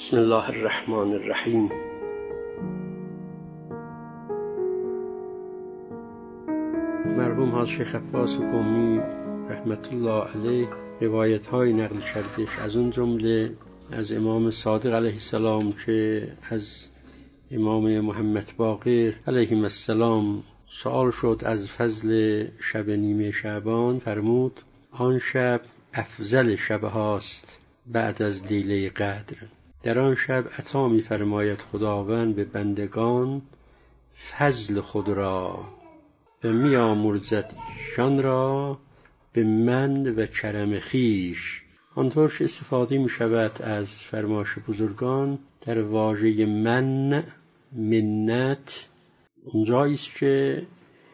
بسم الله الرحمن الرحیم. مرحوم حاج شیخ عباس قمی رحمت الله علیه روایت های نقل کردش، از اون جمله از امام صادق علیه السلام که از امام محمد باقر علیه السلام سوال شد از فضل شب نیمه شعبان، فرمود آن شب افضل شب هاست بعد از لیله قدر. در آن شب عطا می فرماید خداوند به بندگان فضل خود را و می آمرزد ایشان را به من و کرم خویش. آنطور که استفاده می شود از فرمایش بزرگان در واژه من، منت، اونجایی است که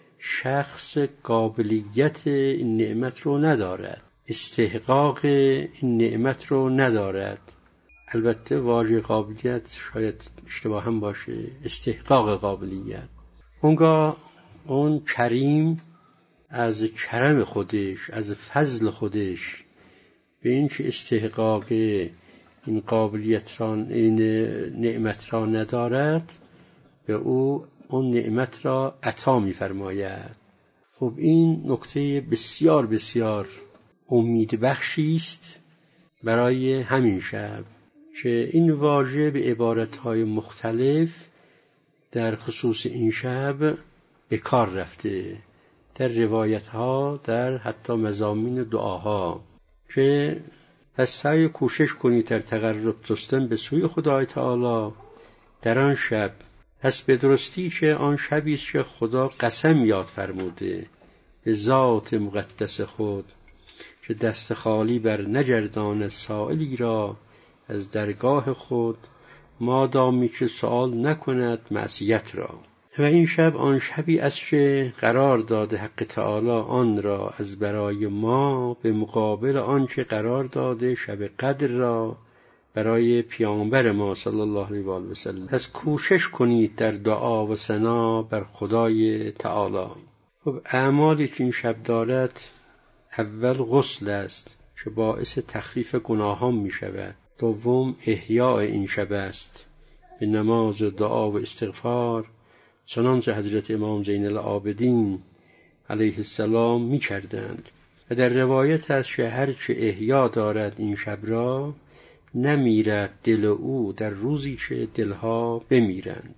شخص قابلیت این نعمت رو ندارد، استحقاق این نعمت رو ندارد. البته واژه قابلیت شاید اشتباه هم باشه، استحقاق قابلیت. اونگاه اون کریم از کرم خودش، از فضل خودش به این که استحقاق این قابلیت را، این نعمت را ندارد، به او اون نعمت را عطا می فرماید. خب این نکته بسیار بسیار امید بخشی است برای همین شب که این واژه به عبارتهای مختلف در خصوص این شب به کار رفته در روایتها، در حتی مضامین دعاها، که پس سعی کوشش کنید در تقرب جستن به سوی خدای تعالی در آن شب. پس به درستی که آن شبی است که خدا قسم یاد فرموده به ذات مقدس خود که دست خالی بر نگرداند سائلی را از درگاه خود مادامی که سؤال نکند معصیت را. و این شب آن شبی است که قرار داده حق تعالی آن را از برای ما به مقابل آن که قرار داده شب قدر را برای پیامبر ما صلی الله علیه و آله و سلم. پس کوشش کنید در دعا و ثنا بر خدای تعالی. خب اعمالی که این شب دارد، اول غسل است که باعث تخفیف گناهان می شود. دوم احیاء این شب است به نماز و دعا و استغفار، چنانچه حضرت امام زین العابدین علیه السلام می کردند. و در روایت است که هر چه احیا دارد این شب را، نمیرد دل او در روزی که دلها بمیرند.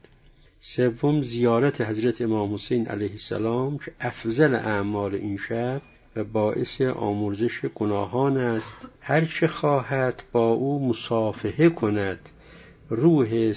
سوم زیارت حضرت امام حسین علیه السلام که افضل اعمال این شب و باعث آمرزش گناهان است. هر چه خواهد با او مصافحه کند روح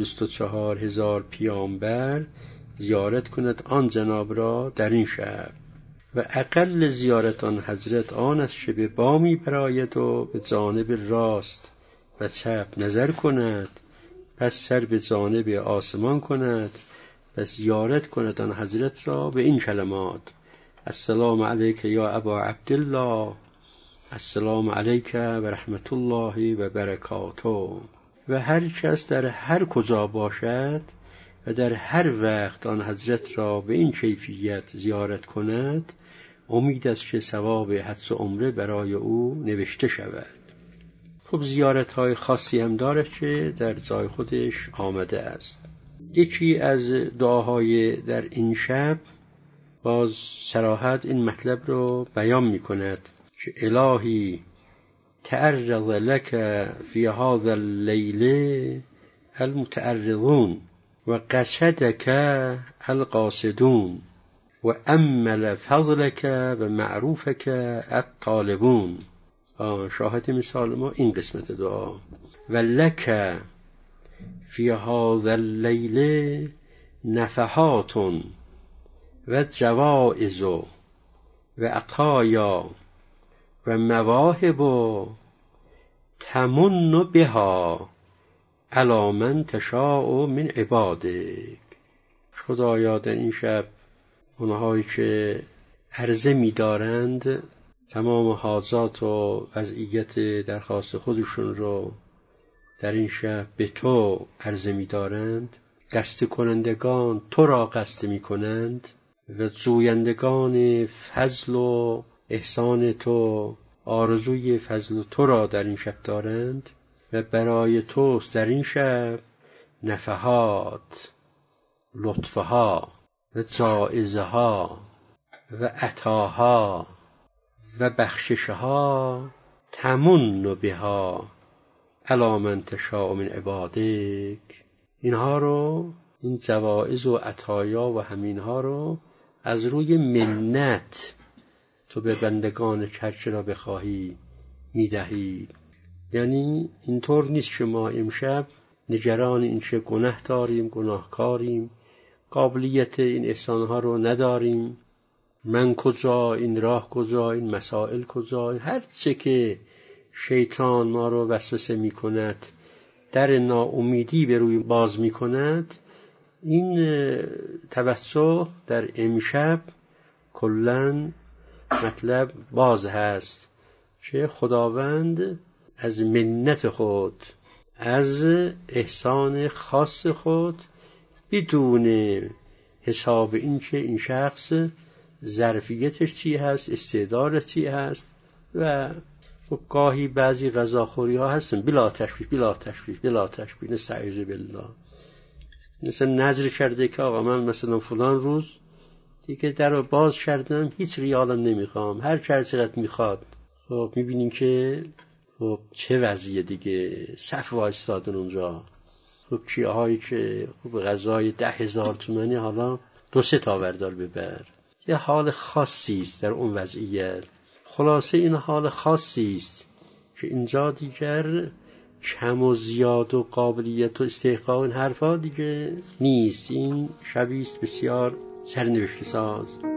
124,000 پیامبر زیارت کند آن جناب را در این شب. و اقل زیارت آن حضرت آن است که به بامی براید و به جانب راست و چپ نظر کند، پس سر به جانب آسمان کند و زیارت کند آن حضرت را به این کلمات: السلام علیک یا ابا عبدالله، السلام علیک و رحمت الله و برکاته. و هر کس در هر کجا باشد و در هر وقت آن حضرت را به این کیفیت زیارت کند، امید است که ثواب حج و عمره برای او نوشته شود. خب زیارت‌های خاصی هم دارد که در جای خودش آمده است. یکی از دعاهای در این شب باز صراحت این مطلب رو بیان می کند که الهی تعرض لك فی هذا اللیل المتعرضون و قصدك القاصدون و امل فضلك و معروفك الطالبون. شاهد مثال ما این قسمت دعا: و لک فی هذا اللیل نفحات و جوائز و عطایا و مواهب تمن بها علی من تشاء من عبادک. خدایا در این شب اونهایی که عرضه می دارند تمام حاجات و وضعیت درخواست خودشون رو در این شب به تو عرضه می دارند، قصد کنندگان تو را قصد می کنند و جویندگان فضل و احسان تو آرزوی فضل تو را در این شب دارند و برای توست در این شب نفحات، لطفها و جایزها و عطاها و بخششها تمن بها علی من تشاء من عبادک. اینها رو، این جوایز و عطایا و همینها رو از روی منت تو به بندگان هرچه را بخواهی میدهی. یعنی اینطور نیست که ما امشب نگران این چه گناه داریم، گناهکاریم، قابلیت این احسانها رو نداریم، من کجا، این راه کجا، این مسائل کجا، هر چه که شیطان ما رو وسوسه می کند، در ناامیدی به روی باز می کند، این توسط در امشب کلاً مطلب باز هست که خداوند از منت خود، از احسان خاص خود، بدون حساب این که این شخص ظرفیتش چی هست، استعدادش چی هست، و گاهی بعضی غذاخوری ها هستن بلا تشویش نستعیذ بالله. مثلا نذر کرده که آقا من مثلا فلان روز دیگه در رو باز کردم، هیچ ریالم نمیخوام، هر چقدر میخواد. خب میبینیم که خب چه وضعیه دیگه، صف وایستادن اونجا. خب چیه هایی که خب غذای 10,000 تومانی حالا 2-3 تا بردار ببر. یه حال خاصی است در اون وضعیت. خلاصه این حال خاصی است که اینجا دیگر کم و زیاد و قابلیت و استحقاق این حرفا دیگه نیست. این شبیه است بسیار سرنوشت ساز.